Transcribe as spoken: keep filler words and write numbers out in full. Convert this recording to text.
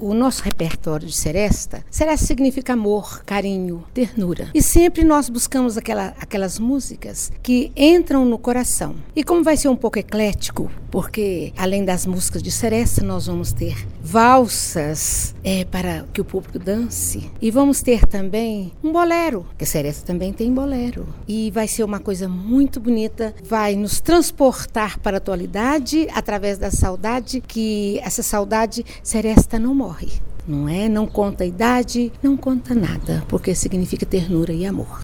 o nosso repertório de seresta, seresta significa amor, carinho, ternura. E sempre nós buscamos aquela, aquelas músicas que entram no coração. E como vai ser um pouco eclético, porque além das músicas de seresta, nós vamos ter valsas é, para que o público dance. E vamos ter também um bolero, que a seresta também tem bolero. E vai ser uma coisa muito bonita, vai nos transportar para a atualidade através da saudade, que essa saudade seresta não morre, não é? Não conta a idade, não conta nada, porque significa ternura e amor.